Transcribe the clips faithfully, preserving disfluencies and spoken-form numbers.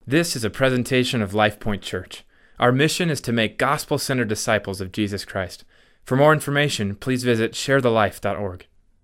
This is a presentation of LifePoint Church. Our mission is to make gospel-centered disciples of Jesus Christ. For more information, please visit share the life dot org.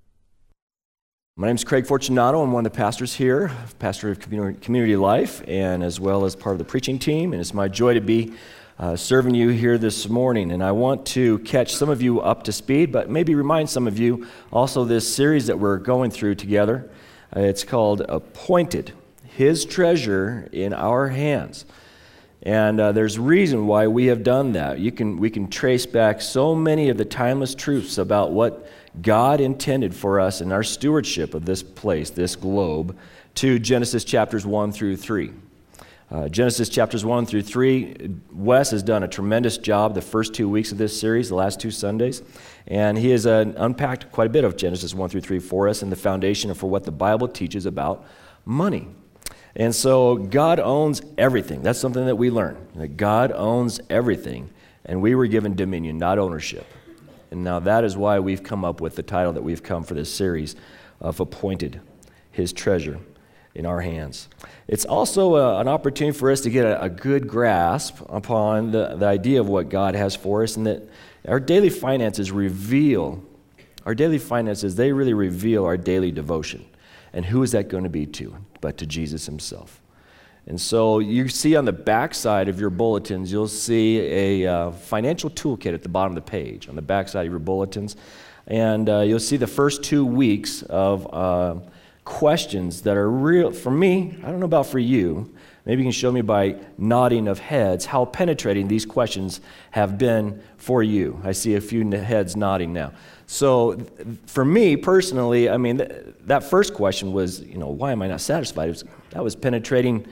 My name is Craig Fortunato. I'm one of the pastors here, pastor of Community Life, and as well as part of the preaching team. And it's my joy to be uh, serving you here this morning. And I want to catch some of you up to speed, but maybe remind some of you also this series that we're going through together. Uh, it's called Appointed, His Treasure in Our Hands. And uh, there's a reason why we have done that. You can we can trace back so many of the timeless truths about what God intended for us in our stewardship of this place, this globe, to Genesis chapters one through three. Uh, Genesis chapters one through three, Wes has done a tremendous job the first two weeks of this series, the last two Sundays, and he has uh, unpacked quite a bit of Genesis one through three for us and the foundation for what the Bible teaches about money. And so God owns everything. That's something that we learn, that God owns everything, and we were given dominion, not ownership. And now that is why we've come up with the title that we've come for this series of Appointed, His Treasure in Our Hands. It's also a, an opportunity for us to get a, a good grasp upon the, the idea of what God has for us, and that our daily finances reveal, our daily finances, they really reveal our daily devotion. And who is that going to be to? But to Jesus himself. And so you see on the back side of your bulletins, you'll see a uh, financial toolkit at the bottom of the page, on the back side of your bulletins. And uh, you'll see the first two weeks of uh, questions that are real. For me, I don't know about for you, maybe you can show me by nodding of heads how penetrating these questions have been for you. I see a few heads nodding now. So for me personally, I mean, th- that first question was, you know, why am I not satisfied? It was, that was penetrating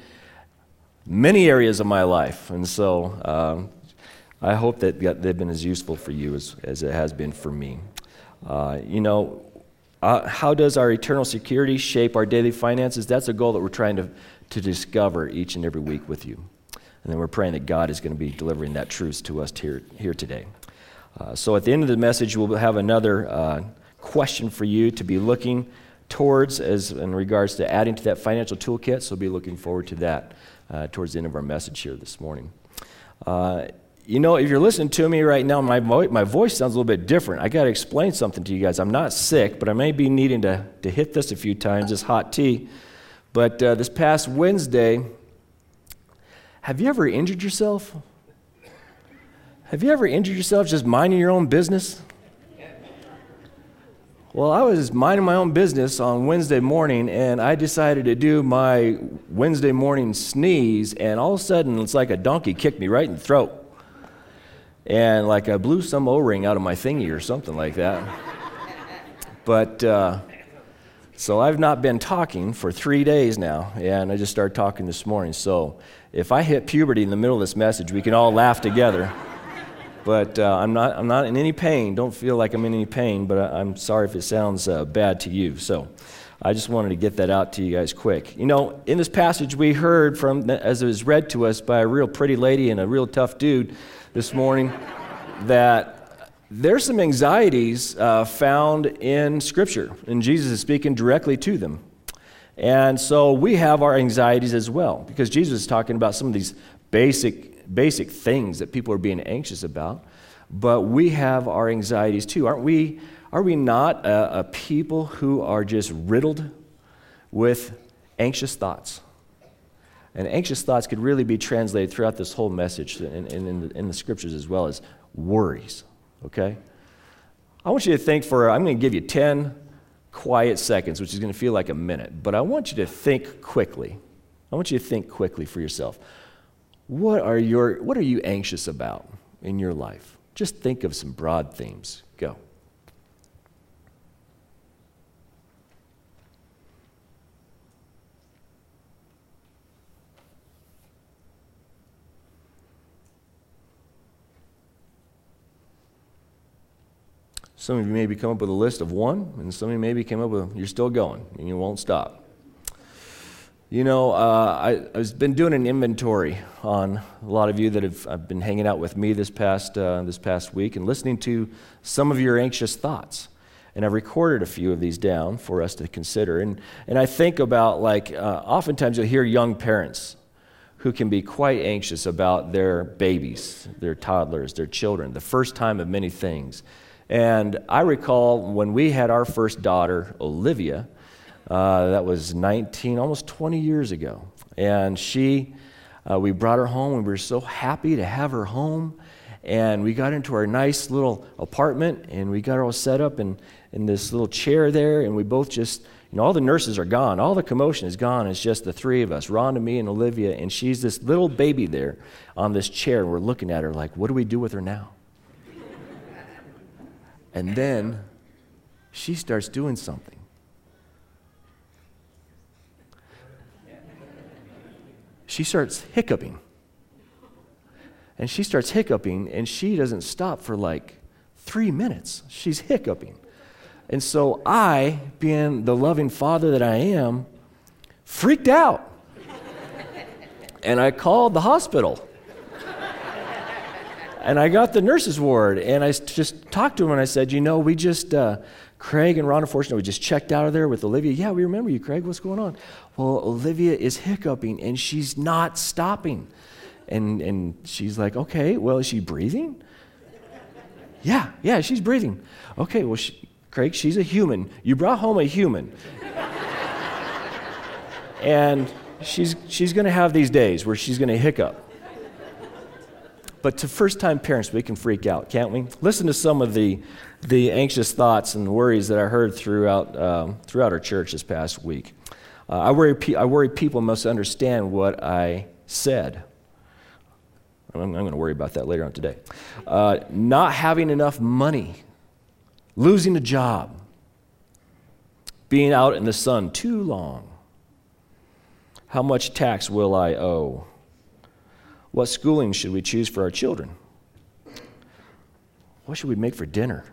many areas of my life. And so um, I hope that they've been as useful for you as, as it has been for me. Uh, you know, uh, how does our eternal security shape our daily finances? That's a goal that we're trying to, to discover each and every week with you. And then we're praying that God is going to be delivering that truth to us here, here today. Uh, so at the end of the message, we'll have another uh, question for you to be looking towards as in regards to adding to that financial toolkit. So be looking forward to that uh, towards the end of our message here this morning. Uh, you know, if you're listening to me right now, my, vo- my voice sounds a little bit different. I got to explain something to you guys. I'm not sick, but I may be needing to, to hit this a few times, this hot tea. But uh, this past Wednesday, have you ever injured yourself? Have you ever injured yourself just minding your own business? Well, I was minding my own business on Wednesday morning, and I decided to do my Wednesday morning sneeze, and all of a sudden, it's like a donkey kicked me right in the throat. And like I blew some O-ring out of my thingy or something like that. But, uh, so I've not been talking for three days now, and I just started talking this morning. So if I hit puberty in the middle of this message, we can all laugh together. But uh, I'm not I'm not in any pain. Don't feel like I'm in any pain, but I, I'm sorry if it sounds uh, bad to you. So I just wanted to get that out to you guys quick. You know, in this passage we heard from, as it was read to us by a real pretty lady and a real tough dude this morning, that there's some anxieties uh, found in Scripture, and Jesus is speaking directly to them. And so we have our anxieties as well, because Jesus is talking about some of these basic basic things that people are being anxious about, but we have our anxieties too. Aren't we, are we not a, a people who are just riddled with anxious thoughts? And anxious thoughts could really be translated throughout this whole message and in, in, in, in the scriptures as well as worries, okay? I want you to think for, I'm going to give you ten quiet seconds, which is going to feel like a minute, but I want you to think quickly. I want you to think quickly for yourself. What are your what are you anxious about in your life? Just think of some broad themes. Go. Some of you maybe come up with a list of one, and some of you maybe came up with, you're still going, and you won't stop. You know, uh, I, I've been doing an inventory on a lot of you that have, have been hanging out with me this past uh, this past week and listening to some of your anxious thoughts. And I've recorded a few of these down for us to consider. And and I think about, like, uh, oftentimes you'll hear young parents who can be quite anxious about their babies, their toddlers, their children, the first time of many things. And I recall when we had our first daughter, Olivia, uh, that was nineteen, almost twenty years ago. And she, uh, we brought her home, and we were so happy to have her home. And we got into our nice little apartment, and we got her all set up in, in this little chair there, and we both just, you know, all the nurses are gone. All the commotion is gone. It's just the three of us, Rhonda, me, and Olivia, and she's this little baby there on this chair, and we're looking at her like, what do we do with her now? And then she starts doing something. She starts hiccuping. And she starts hiccuping, and she doesn't stop for like three minutes. She's hiccuping. And so I, being the loving father that I am, freaked out. And I called the hospital. And I got the nurse's ward, and I just talked to him, and I said, you know, we just, uh, Craig and Rhonda, fortunately, we just checked out of there with Olivia. Yeah, we remember you, Craig. What's going on? Well, Olivia is hiccuping, and she's not stopping. And and she's like, okay, well, is she breathing? Yeah, yeah, she's breathing. Okay, well, she, Craig, she's a human. You brought home a human. And she's she's going to have these days where she's going to hiccup. But to first-time parents, we can freak out, can't we? Listen to some of the the anxious thoughts and worries that I heard throughout um, throughout our church this past week. Uh, I worry pe- I worry people must understand what I said. I'm, I'm going to worry about that later on today. Uh, not having enough money, losing a job, being out in the sun too long. How much tax will I owe? What schooling should we choose for our children? What should we make for dinner?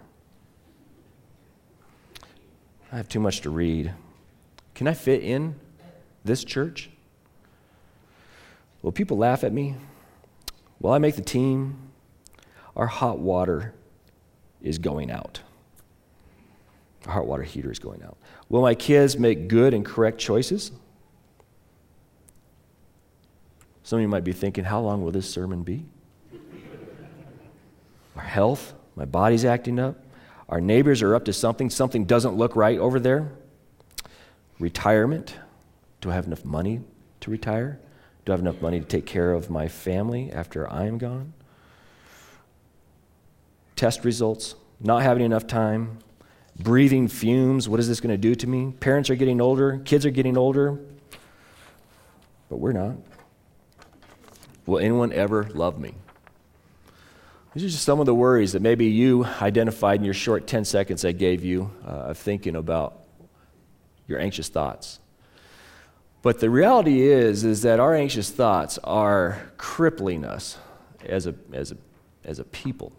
I have too much to read. Can I fit in this church? Will people laugh at me? Will I make the team? Our hot water is going out. Our hot water heater is going out. Will my kids make good and correct choices? Some of you might be thinking, how long will this sermon be? Our health, my body's acting up. Our neighbors are up to something. Something doesn't look right over there. Retirement. Do I have enough money to retire? Do I have enough money to take care of my family after I am gone? Test results. Not having enough time. Breathing fumes. What is this going to do to me? Parents are getting older. Kids are getting older. But we're not. Will anyone ever love me? These are just some of the worries that maybe you identified in your short ten seconds I gave you uh, of thinking about your anxious thoughts. But the reality is, is that our anxious thoughts are crippling us as a, as a, as a people.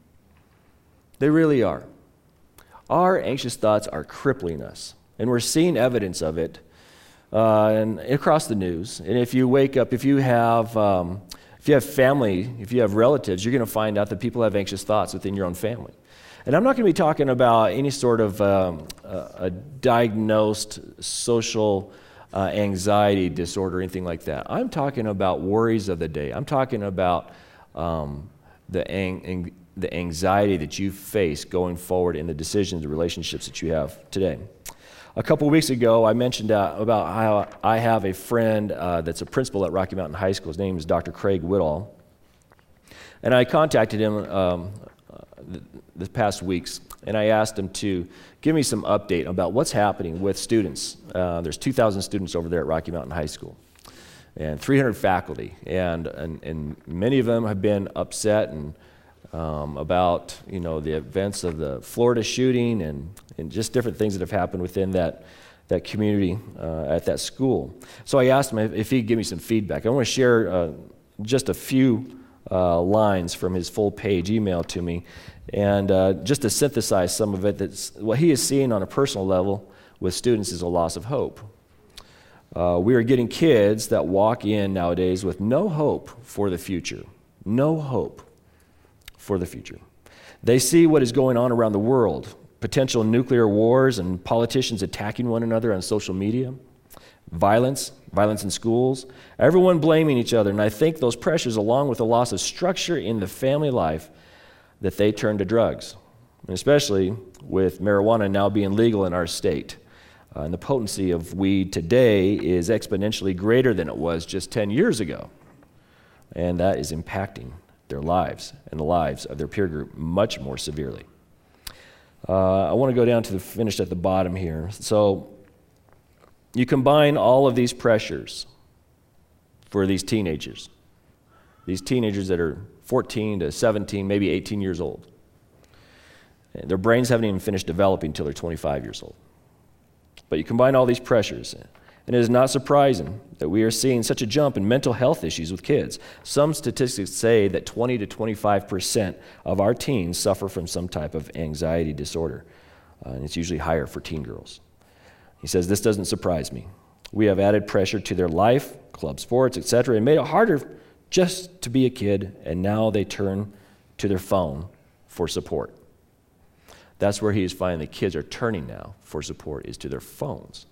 They really are. Our anxious thoughts are crippling us, and we're seeing evidence of it uh, and across the news. And if you wake up, if you have, um, if you have family, if you have relatives, you're going to find out that people have anxious thoughts within your own family. And I'm not going to be talking about any sort of um, a, a diagnosed social uh, anxiety disorder or anything like that. I'm talking about worries of the day. I'm talking about um, the ang- ang- the anxiety that you face going forward in the decisions and relationships that you have today. A couple of weeks ago, I mentioned uh, about how I have a friend uh, that's a principal at Rocky Mountain High School. His name is Doctor Craig Whittall. And I contacted him um, th- the past weeks, and I asked him to give me some update about what's happening with students. Uh, there's two thousand students over there at Rocky Mountain High School, and three hundred faculty, and, and, and many of them have been upset and Um, about, you know, the events of the Florida shooting and, and just different things that have happened within that that community uh, at that school. So I asked him if, if he'd give me some feedback. I want to share uh, just a few uh, lines from his full-page email to me, and uh, just to synthesize some of it. That's what he is seeing on a personal level with students is a loss of hope. Uh, we are getting kids that walk in nowadays with no hope for the future. No hope for the future. They see what is going on around the world, potential nuclear wars and politicians attacking one another on social media, violence, violence in schools, everyone blaming each other. And I think those pressures, along with the loss of structure in the family life, that they turn to drugs, and especially with marijuana now being legal in our state. Uh, and the potency of weed today is exponentially greater than it was just ten years ago. And that is impacting their lives and the lives of their peer group much more severely. Uh, I want to go down to the finished at the bottom here. So you combine all of these pressures for these teenagers, these teenagers that are fourteen to seventeen, maybe eighteen years old. And their brains haven't even finished developing until they're twenty-five years old. But you combine all these pressures, and it is not surprising that we are seeing such a jump in mental health issues with kids. Some statistics say that twenty to twenty-five percent of our teens suffer from some type of anxiety disorder, uh, and it's usually higher for teen girls. He says, this doesn't surprise me. We have added pressure to their life, club sports, et cetera, and made it harder just to be a kid, and now they turn to their phone for support. That's where he is finding the kids are turning now for support, is to their phones.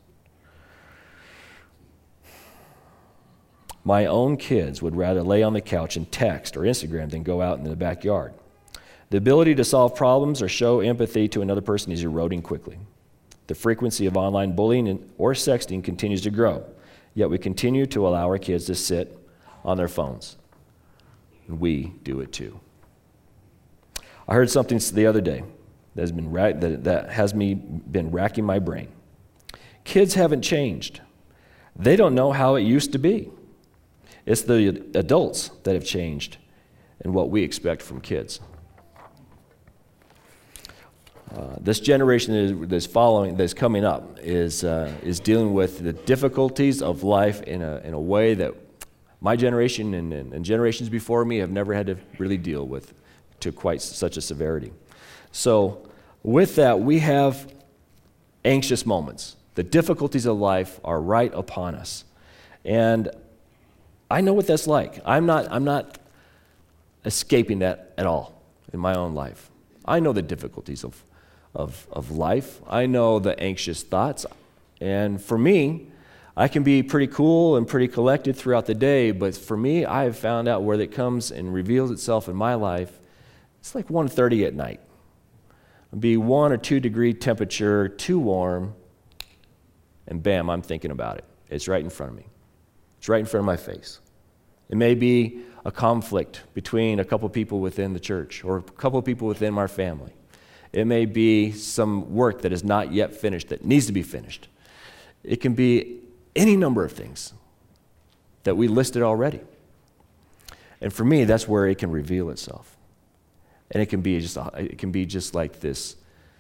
My own kids would rather lay on the couch and text or Instagram than go out in the backyard. The ability to solve problems or show empathy to another person is eroding quickly. The frequency of online bullying or sexting continues to grow, yet we continue to allow our kids to sit on their phones. And we do it too. I heard something the other day that has been ra- that, that has me been racking my brain. Kids haven't changed. They don't know how it used to be. It's the adults that have changed and what we expect from kids. Uh, this generation that is, that's following, that's coming up, is uh, is dealing with the difficulties of life in a in a way that my generation and, and, and generations before me have never had to really deal with to quite such a severity. So, with that, we have anxious moments. The difficulties of life are right upon us, and I know what that's like. I'm not I'm not escaping that at all in my own life. I know the difficulties of. Of, of life. I know the anxious thoughts. And for me, I can be pretty cool and pretty collected throughout the day, but for me, I have found out where it comes and reveals itself in my life. It's like one thirty at night. It'll be one or two degree temperature, too warm, and bam, I'm thinking about it. It's right in front of me. It's right in front of my face. It may be a conflict between a couple people within the church or a couple people within our family. It may be some work that is not yet finished, that needs to be finished. It can be any number of things that we listed already. And for me, that's where it can reveal itself. And it can be just it can be just like this,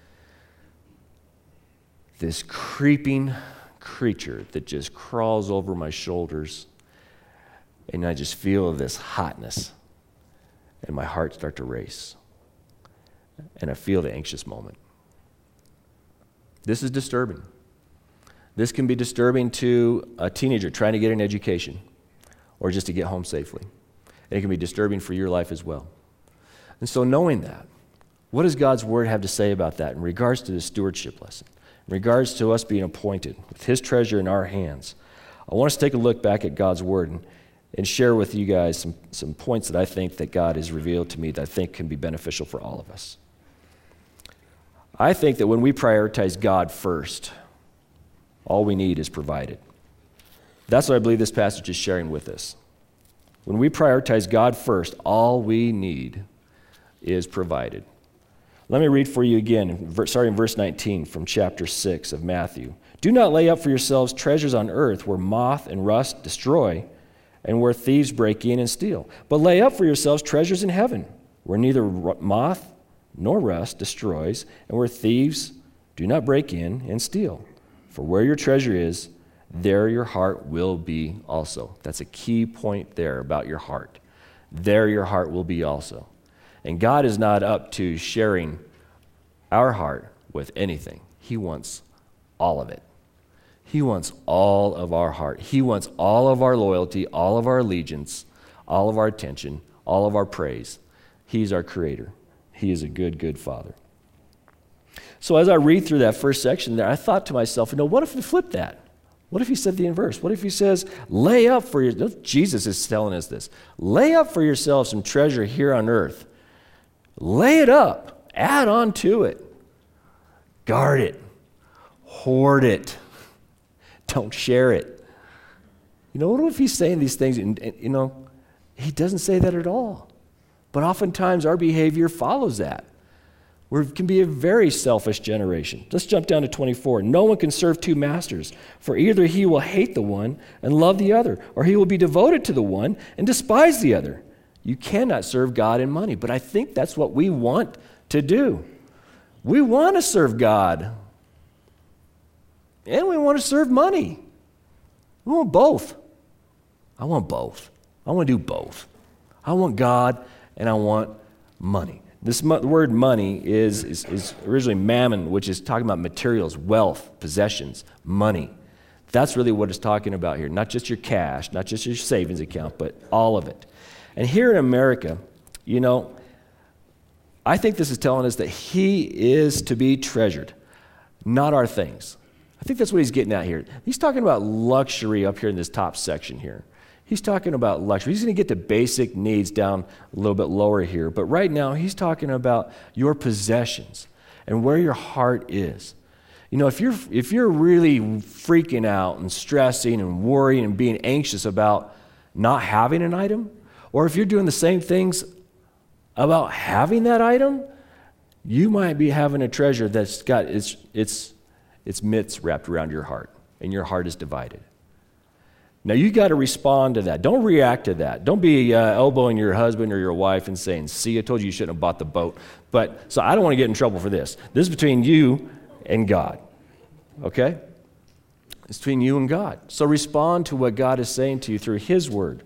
this creeping creature that just crawls over my shoulders, and I just feel this hotness, and my heart starts to race. And I feel the anxious moment. This is disturbing. This can be disturbing to a teenager trying to get an education or just to get home safely. And it can be disturbing for your life as well. And so knowing that, what does God's Word have to say about that in regards to the stewardship lesson, in regards to us being appointed with His treasure in our hands? I want us to take a look back at God's Word and, and share with you guys some, some points that I think that God has revealed to me that I think can be beneficial for all of us. I think that when we prioritize God first, all we need is provided. That's what I believe this passage is sharing with us. When we prioritize God first, all we need is provided. Let me read for you again, starting in verse nineteen from chapter six of Matthew. Do not lay up for yourselves treasures on earth where moth and rust destroy and where thieves break in and steal. But lay up for yourselves treasures in heaven where neither moth nor rust destroys, and where thieves do not break in and steal. For where your treasure is, there your heart will be also. That's a key point there about your heart. There your heart will be also. And God is not up to sharing our heart with anything. He wants all of it. He wants all of our heart. He wants all of our loyalty, all of our allegiance, all of our attention, all of our praise. He's our creator. He is a good, good Father. So as I read through that first section there, I thought to myself, you know, what if we flip that? What if he said the inverse? What if he says, lay up for your, Jesus is telling us this, lay up for yourself some treasure here on earth. Lay it up, add on to it, guard it, hoard it, don't share it. You know, what if he's saying these things, and, and you know, he doesn't say that at all. But oftentimes our behavior follows that. We can be a very selfish generation. Let's jump down to twenty-four. No one can serve two masters, for either he will hate the one and love the other, or he will be devoted to the one and despise the other. You cannot serve God and money. But I think that's what we want to do. We want to serve God, and we want to serve money. We want both. I want both. I want to do both. I want God, and I want money. This mo- word money is, is, is originally mammon, which is talking about materials, wealth, possessions, money. That's really what it's talking about here. Not just your cash, not just your savings account, but all of it. And here in America, you know, I think this is telling us that he is to be treasured, not our things. I think that's what he's getting at here. He's talking about luxury up here in this top section here. He's talking about luxury. He's going to get to basic needs down a little bit lower here. But right now, he's talking about your possessions and where your heart is. You know, if you're if you're really freaking out and stressing and worrying and being anxious about not having an item, or if you're doing the same things about having that item, you might be having a treasure that's got its its its mitts wrapped around your heart, and your heart is divided. Now, you got to respond to that. Don't react to that. Don't be uh, elbowing your husband or your wife and saying, see, I told you you shouldn't have bought the boat. But, so I don't want to get in trouble for this. This is between you and God, okay? It's between you and God. So respond to what God is saying to you through his word.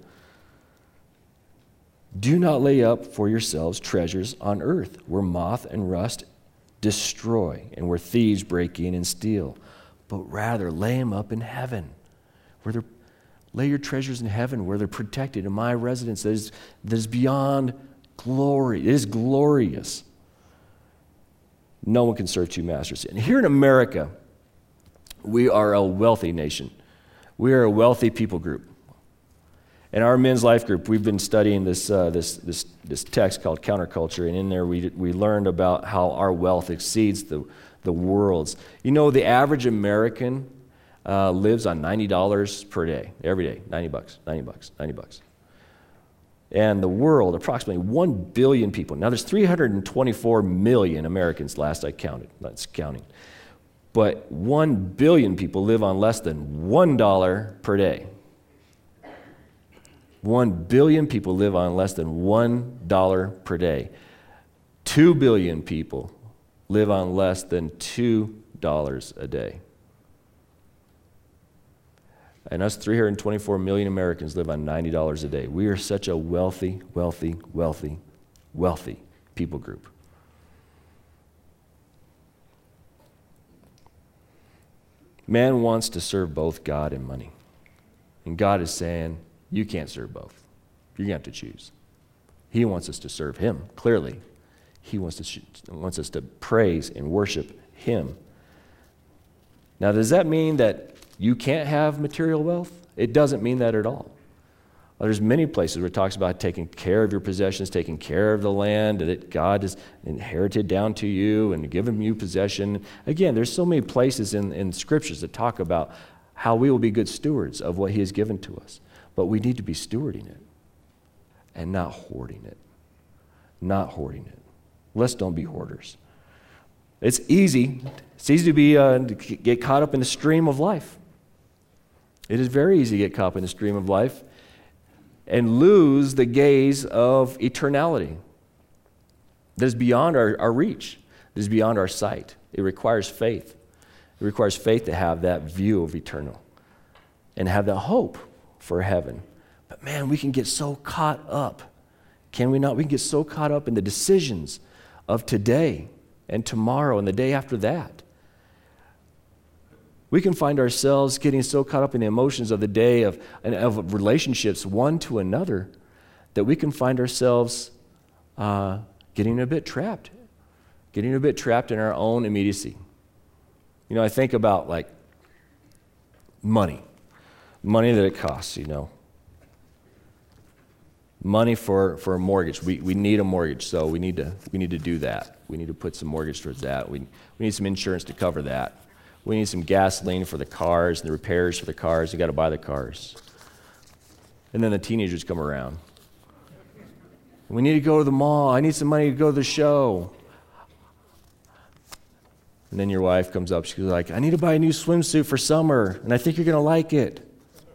Do not lay up for yourselves treasures on earth, where moth and rust destroy, and where thieves break in and steal. But rather, lay them up in heaven, where they're Lay your treasures in heaven where they're protected in my residence that is, that is beyond glory. It is glorious. No one can serve two masters. And here in America, we are a wealthy nation. We are a wealthy people group. In our men's life group, we've been studying this uh, this this this text called Counterculture, and in there we we learned about how our wealth exceeds the the world's. You know, the average American Uh, lives on ninety dollars per day, every day, ninety bucks, ninety bucks, ninety bucks. And the world, approximately one billion people. Now, there's three hundred twenty-four million Americans, last I counted, that's counting. But one billion people live on less than one dollar per day. one billion people live on less than one dollar per day. two billion people live on less than two dollars a day. And us three hundred twenty-four million Americans live on ninety dollars a day. We are such a wealthy, wealthy, wealthy, wealthy people group. Man wants to serve both God and money. And God is saying, you can't serve both. You're going to have to choose. He wants us to serve him, clearly. He wants, to, wants us to praise and worship him. Now, does that mean that you can't have material wealth? It doesn't mean that at all. Well, there's many places where it talks about taking care of your possessions, taking care of the land that God has inherited down to you and given you possession. Again, there's so many places in, in scriptures that talk about how we will be good stewards of what he has given to us. But we need to be stewarding it and not hoarding it. Not hoarding it. Let's don't be hoarders. It's easy. It's easy to be uh, to get caught up in the stream of life. It is very easy to get caught up in the stream of life and lose the gaze of eternality that is beyond our, our reach, that is beyond our sight. It requires faith. It requires faith to have that view of eternal and have that hope for heaven. But man, we can get so caught up. Can we not? We can get so caught up in the decisions of today and tomorrow and the day after that. We can find ourselves getting so caught up in the emotions of the day of, of relationships one to another that we can find ourselves uh, getting a bit trapped, getting a bit trapped in our own immediacy. You know, I think about like money. Money that it costs, you know. Money for, for a mortgage. We we need a mortgage, so we need to we need to do that. We need to put some mortgage towards that. We we need some insurance to cover that. We need some gasoline for the cars and the repairs for the cars. You got to buy the cars. And then the teenagers come around. We need to go to the mall. I need some money to go to the show. And then your wife comes up. She's like, I need to buy a new swimsuit for summer, and I think you're going to like it.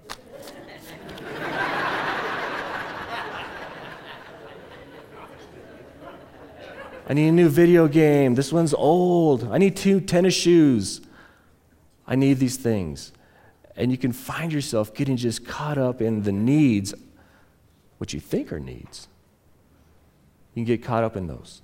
I need a new video game. This one's old. I need two tennis shoes. I need these things. And you can find yourself getting just caught up in the needs, what you think are needs. You can get caught up in those.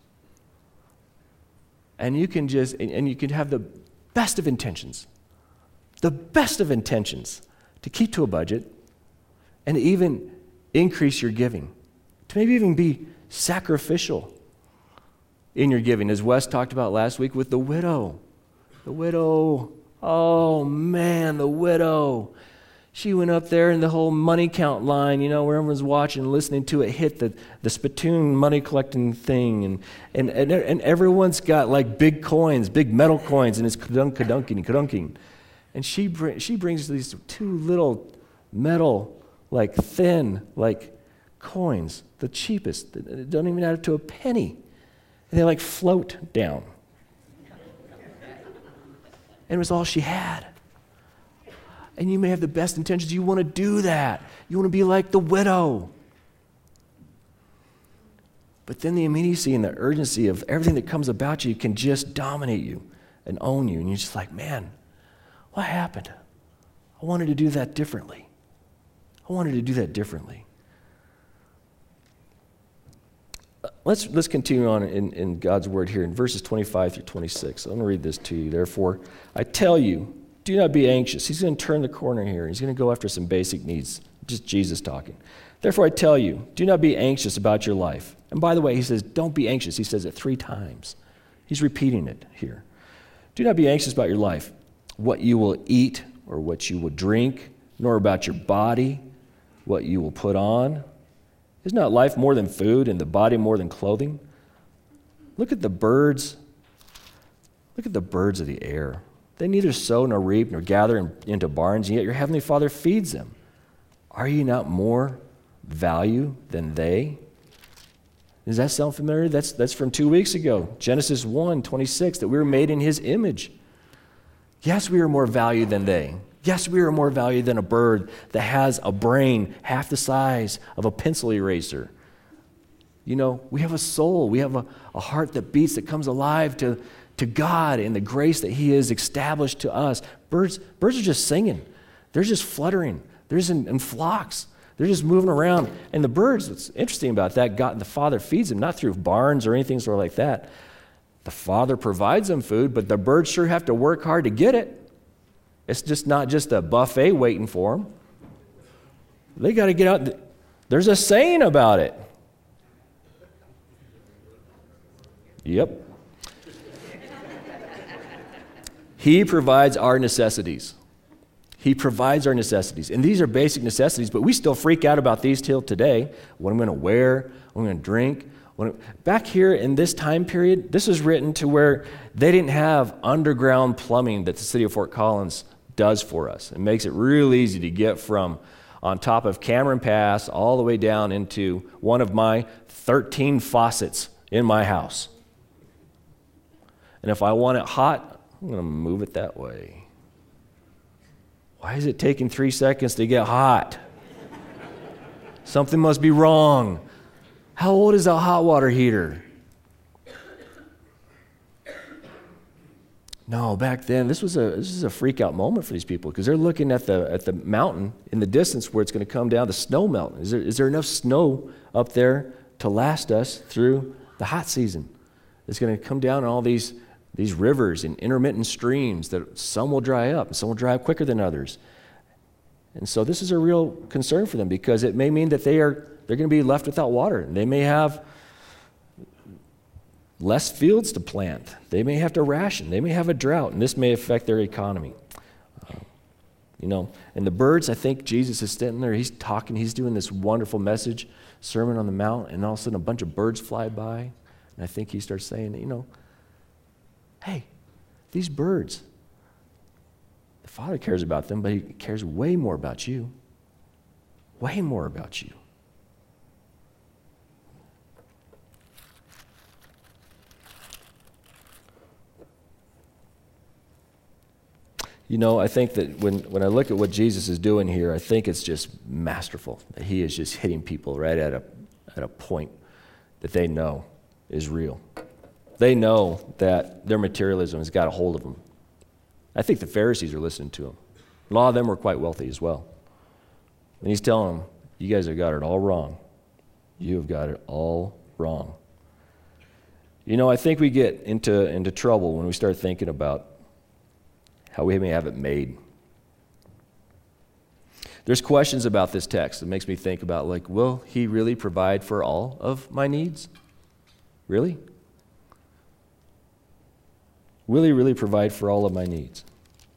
And you can just, and you can have the best of intentions, the best of intentions to keep to a budget and to even increase your giving, to maybe even be sacrificial in your giving, as Wes talked about last week with the widow. The widow, oh man, the widow. She went up there and the whole money count line, you know, where everyone's watching and listening to it, hit the, the spittoon money collecting thing. And, and, and, and everyone's got like big coins, big metal coins, and it's kadunk, kadunking, kadunking. And she, bring, she brings these two little metal, like thin, like coins, the cheapest. That don't even add up to a penny. And they like float down. And it was all she had. And you may have the best intentions. You want to do that. You want to be like the widow. But then the immediacy and the urgency of everything that comes about you can just dominate you and own you. And you're just like, man, what happened? I wanted to do that differently. I wanted to do that differently. Let's let's continue on in, in God's word here in verses twenty-five through twenty-six. I'm going to read this to you. Therefore, I tell you, do not be anxious. He's going to turn the corner here. He's going to go after some basic needs. Just Jesus talking. Therefore, I tell you, do not be anxious about your life. And by the way, he says, don't be anxious. He says it three times. He's repeating it here. Do not be anxious about your life, what you will eat or what you will drink, nor about your body, what you will put on. Is not life more than food and the body more than clothing? Look at the birds. Look at the birds of the air. They neither sow nor reap nor gather in, into barns, and yet your heavenly Father feeds them. Are you not more value than they? Does that sound familiar? That's, that's from two weeks ago. Genesis one twenty-six, that we were made in his image. Yes, we are more value than they. Yes, we are more value than a bird that has a brain half the size of a pencil eraser. You know, we have a soul. We have a, a heart that beats, that comes alive to, to God and the grace that he has established to us. Birds, birds are just singing. They're just fluttering. They're just in, in flocks. They're just moving around. And the birds, what's interesting about that, God, the Father feeds them, not through barns or anything sort of like that. The Father provides them food, but the birds sure have to work hard to get it. It's just not just a buffet waiting for them. They got to get out. There's a saying about it. Yep. He provides our necessities. He provides our necessities. And these are basic necessities, but we still freak out about these till today. What I'm going to wear, what I'm going to drink. When, back here in this time period, this was written to where they didn't have underground plumbing that the city of Fort Collins does for us. It makes it real easy to get from on top of Cameron Pass all the way down into one of my thirteen faucets in my house. And if I want it hot, I'm going to move it that way. Why is it taking three seconds to get hot? Something must be wrong. How old is a hot water heater? No, back then, this was a this is a freak out moment for these people because they're looking at the at the mountain in the distance where it's going to come down, the snow mountain. Is there is there enough snow up there to last us through the hot season? It's going to come down in all these these rivers and intermittent streams that some will dry up and some will dry up quicker than others. And so this is a real concern for them because it may mean that they are they're going to be left without water. And they may have less fields to plant. They may have to ration. They may have a drought, and this may affect their economy. Uh, You know, and the birds, I think Jesus is sitting there, he's talking, he's doing this wonderful message, Sermon on the Mount, and all of a sudden a bunch of birds fly by, and I think he starts saying, you know, hey, these birds, the Father cares about them, but he cares way more about you. Way more about you. You know, I think that when, when I look at what Jesus is doing here, I think it's just masterful. He is just hitting people right at a, at a point that they know is real. They know that their materialism has got a hold of them. I think the Pharisees are listening to him. A lot of them were quite wealthy as well. And he's telling them, you guys have got it all wrong. You have got it all wrong. You know, I think we get into, into trouble when we start thinking about how we may have it made. There's questions about this text that makes me think about, like, will he really provide for all of my needs? Really? Will he really provide for all of my needs?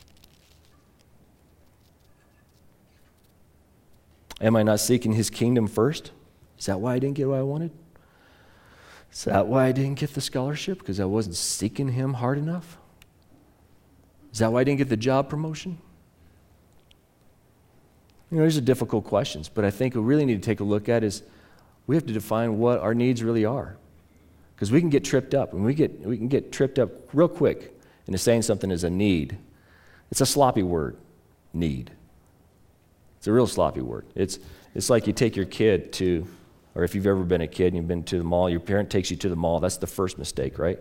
Am I not seeking his kingdom first? Is that why I didn't get what I wanted? Is that why I didn't get the scholarship? Because I wasn't seeking him hard enough? Is that why I didn't get the job promotion? You know, these are difficult questions, but I think what we really need to take a look at is we have to define what our needs really are. Because we can get tripped up, and we get we can get tripped up real quick into saying something is a need. It's a sloppy word, need. It's a real sloppy word. It's it's like you take your kid to, or if you've ever been a kid and you've been to the mall, your parent takes you to the mall. That's the first mistake, right?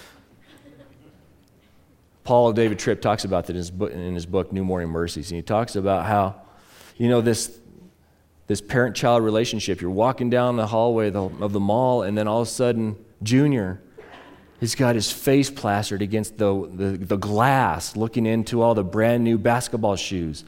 Paul David Tripp talks about that in his book, in his book New Morning Mercies, and he talks about how, you know, this this parent-child relationship. You're walking down the hallway of the, of the mall, and then all of a sudden, Junior, he's got his face plastered against the, the, the glass, looking into all the brand new basketball shoes.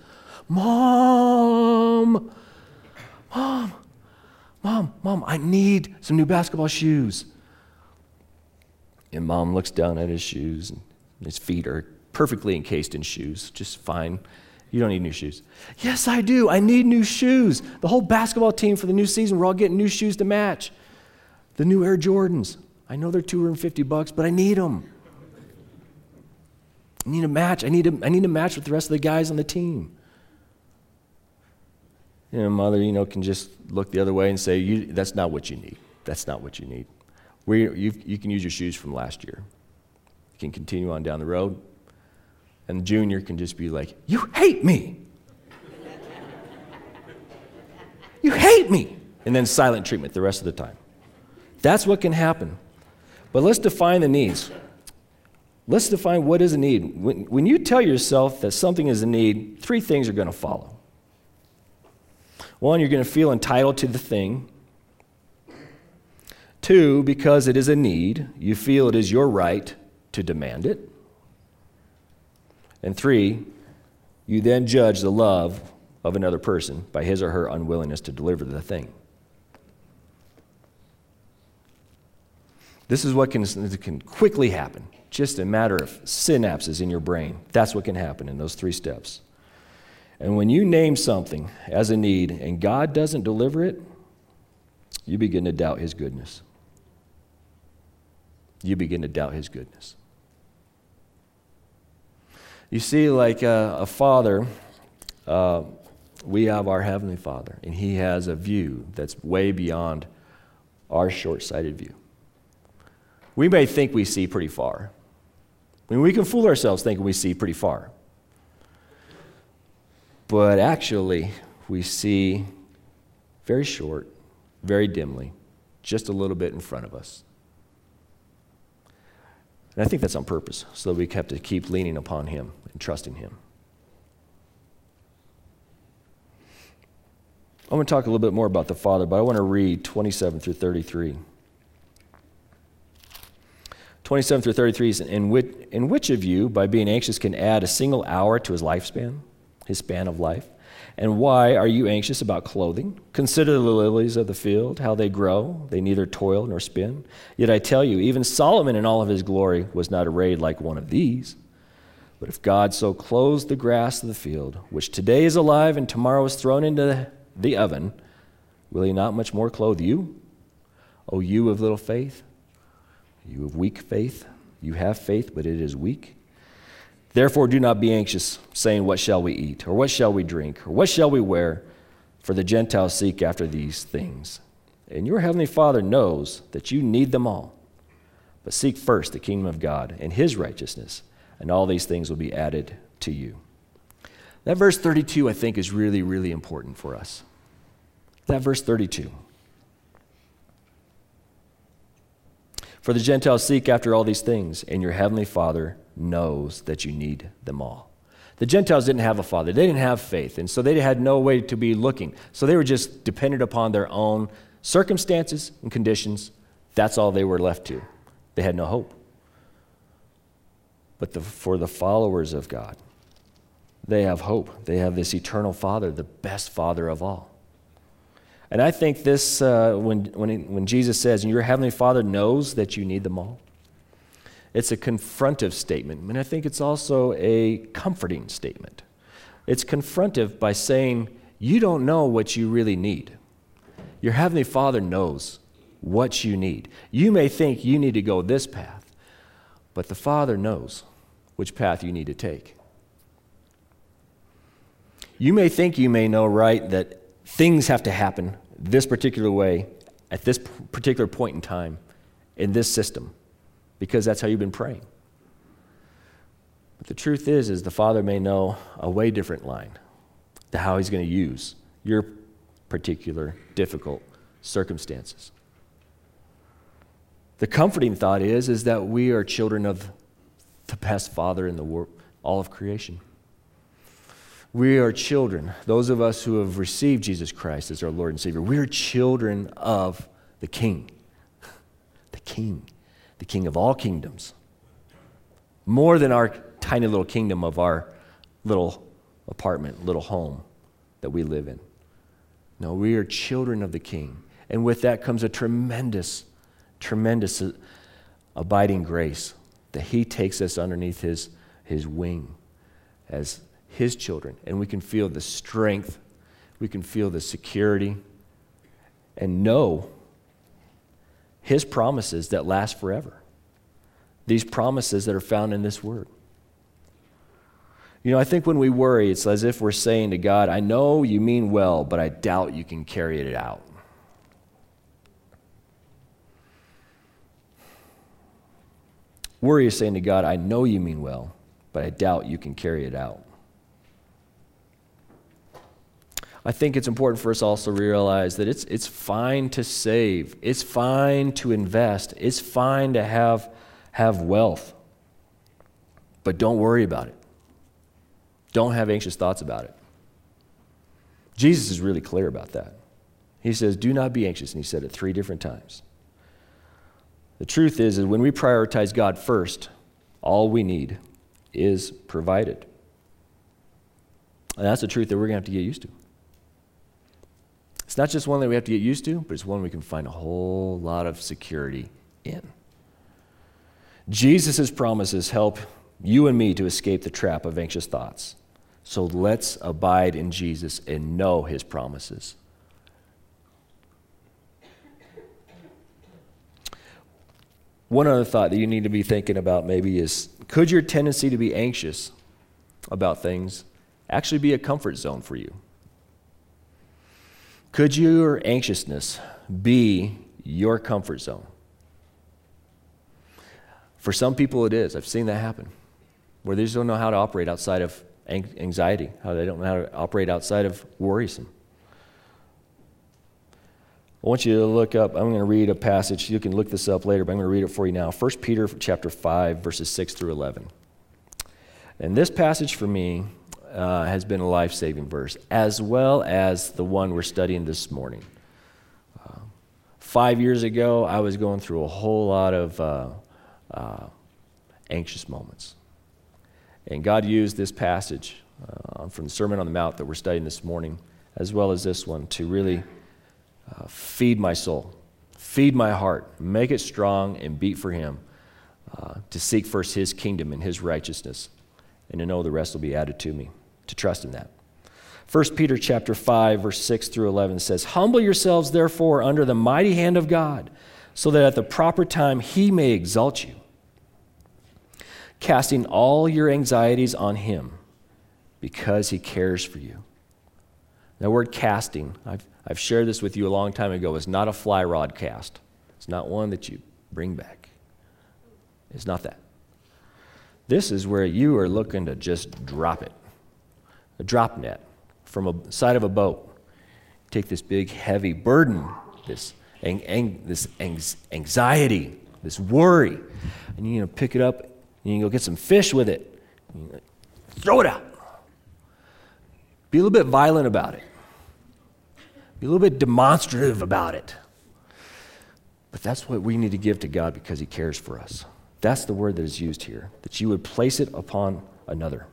Mom, Mom, Mom, Mom, I need some new basketball shoes. And Mom looks down at his shoes, and his feet are perfectly encased in shoes, just fine. You don't need new shoes. Yes, I do. I need new shoes. The whole basketball team for the new season, we're all getting new shoes to match. The new Air Jordans. I know they're two hundred fifty bucks, but I need them. I need a match. I need to, I need to match with the rest of the guys on the team. You know, mother, you know, can just look the other way and say, you, that's not what you need. That's not what you need. We, you, you can use your shoes from last year. You can continue on down the road. And Junior can just be like, you hate me. You hate me. And then silent treatment the rest of the time. That's what can happen. But let's define the needs. Let's define what is a need. When, when you tell yourself that something is a need, three things are going to follow. One, you're going to feel entitled to the thing. Two, because it is a need, you feel it is your right to demand it. And three, you then judge the love of another person by his or her unwillingness to deliver the thing. This is what can, can quickly happen, just a matter of synapses in your brain. That's what can happen in those three steps. And when you name something as a need and God doesn't deliver it, you begin to doubt his goodness. You begin to doubt his goodness. You see, like a, a father, uh, we have our Heavenly Father, and he has a view that's way beyond our short-sighted view. We may think we see pretty far. I mean, we can fool ourselves thinking we see pretty far. But actually, we see very short, very dimly, just a little bit in front of us. And I think that's on purpose, so that we have to keep leaning upon him and trusting him. I'm going to talk a little bit more about the Father, but I want to read twenty-seven through thirty-three. twenty-seven through thirty-three is, in which, in which of you, by being anxious, can add a single hour to his lifespan, his span of life? And why are you anxious about clothing? Consider the lilies of the field, how they grow. They neither toil nor spin. Yet I tell you, even Solomon in all of his glory was not arrayed like one of these. But if God so clothes the grass of the field, which today is alive and tomorrow is thrown into the oven, will he not much more clothe you, O you of little faith? You of weak faith? You have faith, but it is weak. Therefore do not be anxious, saying, what shall we eat? Or what shall we drink? Or what shall we wear? For the Gentiles seek after these things. And your heavenly Father knows that you need them all. But seek first the kingdom of God and his righteousness, and all these things will be added to you. That verse thirty-two, I think, is really, really important for us. That verse thirty-two. For the Gentiles seek after all these things, and your heavenly Father knows that you need them all. The Gentiles didn't have a father. They didn't have faith, and so they had no way to be looking. So they were just dependent upon their own circumstances and conditions. That's all they were left to. They had no hope. But the, for the followers of God, they have hope. They have this eternal Father, the best Father of all. And I think this, uh, when, when, he, when Jesus says, and your heavenly Father knows that you need them all, it's a confrontive statement. And I think it's also a comforting statement. It's confrontive by saying, you don't know what you really need. Your heavenly Father knows what you need. You may think you need to go this path, but the Father knows which path you need to take. You may think you may know, right, that things have to happen this particular way at this particular point in time in this system because that's how you've been praying. But the truth is, is the Father may know a way different line to how he's going to use your particular difficult circumstances. The comforting thought is, is that we are children of the best Father in the world, all of creation. We are children, those of us who have received Jesus Christ as our Lord and Savior, we are children of the King. The King. The King of all kingdoms. More than our tiny little kingdom of our little apartment, little home that we live in. No, we are children of the King. And with that comes a tremendous, tremendous abiding grace that he takes us underneath his, his wing as his children. And we can feel the strength, we can feel the security, and know his promises that last forever. These promises that are found in this word. You know, I think when we worry, it's as if we're saying to God, I know you mean well, but I doubt you can carry it out. Worry is saying to God, I know you mean well, but I doubt you can carry it out. I think it's important for us also to realize that it's, it's fine to save. It's fine to invest. It's fine to have, have wealth. But don't worry about it. Don't have anxious thoughts about it. Jesus is really clear about that. He says, do not be anxious, and he said it three different times. The truth is, is when we prioritize God first, all we need is provided. And that's a truth that we're going to have to get used to. It's not just one that we have to get used to, but it's one we can find a whole lot of security in. Jesus' promises help you and me to escape the trap of anxious thoughts. So let's abide in Jesus and know his promises. One other thought that you need to be thinking about maybe is, could your tendency to be anxious about things actually be a comfort zone for you? Could your anxiousness be your comfort zone? For some people it is. I've seen that happen, where they just don't know how to operate outside of anxiety, how they don't know how to operate outside of worrisome. I want you to look up, I'm going to read a passage, you can look this up later, but I'm going to read it for you now. First Peter chapter five, verses six through eleven. And this passage for me uh, has been a life-saving verse, as well as the one we're studying this morning. Uh, five years ago, I was going through a whole lot of uh, uh, anxious moments. And God used this passage uh, from the Sermon on the Mount that we're studying this morning, as well as this one, to really uh, feed my soul, feed my heart, make it strong and beat for him, uh, to seek first his kingdom and his righteousness, and to know the rest will be added to me, to trust in that. First Peter chapter five, verse six through eleven says, "Humble yourselves, therefore, under the mighty hand of God, so that at the proper time he may exalt you, casting all your anxieties on him, because he cares for you." That word casting, I've, I've shared this with you a long time ago, is not a fly rod cast. It's not one that you bring back. It's not that. This is where you are looking to just drop it. A drop net from a side of a boat. Take this big, heavy burden, this, ang- ang- this ang- anxiety, this worry, and you know, pick it up, and you can go get some fish with it. And you throw it out. Be a little bit violent about it. Be a little bit demonstrative about it. But that's what we need to give to God because he cares for us. That's the word that is used here, that you would place it upon another.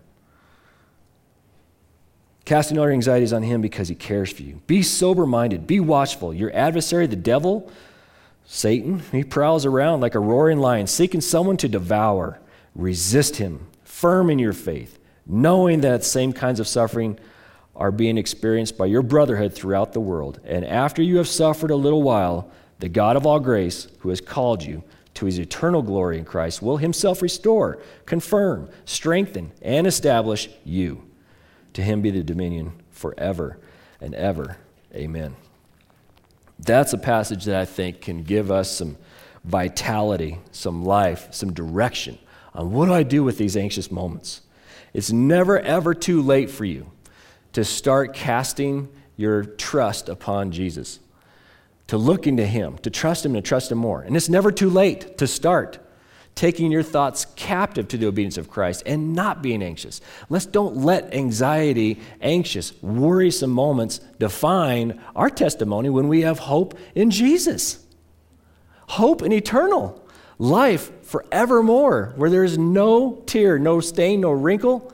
Casting all your anxieties on him because he cares for you. Be sober-minded. Be watchful. Your adversary, the devil, Satan, he prowls around like a roaring lion, seeking someone to devour. Resist him, firm in your faith, knowing that same kinds of suffering are being experienced by your brotherhood throughout the world. And after you have suffered a little while, the God of all grace, who has called you to his eternal glory in Christ, will himself restore, confirm, strengthen, and establish you. To him be the dominion forever and ever. Amen. That's a passage that I think can give us some vitality, some life, some direction on what do I do with these anxious moments. It's never, ever too late for you to start casting your trust upon Jesus, to look into him, to trust him, and to trust him more. And it's never too late to start taking your thoughts captive to the obedience of Christ and not being anxious. Let's don't let anxiety, anxious, worrisome moments define our testimony when we have hope in Jesus. Hope in eternal life forevermore, where there is no tear, no stain, no wrinkle.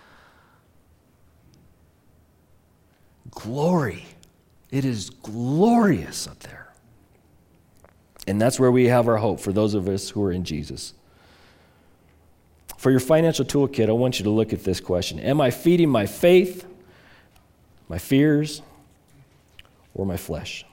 Glory. It is glorious up there. And that's where we have our hope for those of us who are in Jesus. For your financial toolkit, I want you to look at this question. Am I feeding my faith, my fears, or my flesh?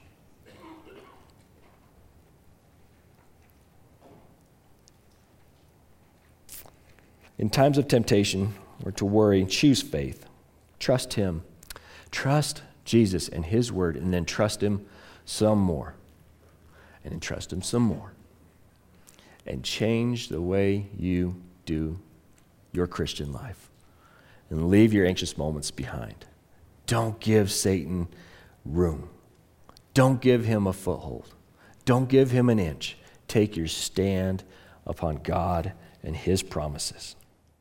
In times of temptation or to worry, choose faith. Trust him. Trust Jesus and his word, and then trust him some more. And then trust him some more. And change the way you do your Christian life. And leave your anxious moments behind. Don't give Satan room. Don't give him a foothold. Don't give him an inch. Take your stand upon God and his promises.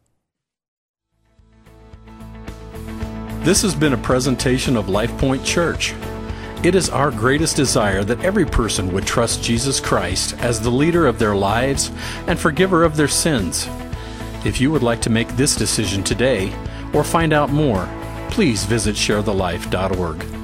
This has been a presentation of LifePoint Church. It is our greatest desire that every person would trust Jesus Christ as the leader of their lives and forgiver of their sins. If you would like to make this decision today or find out more, please visit share the life dot org.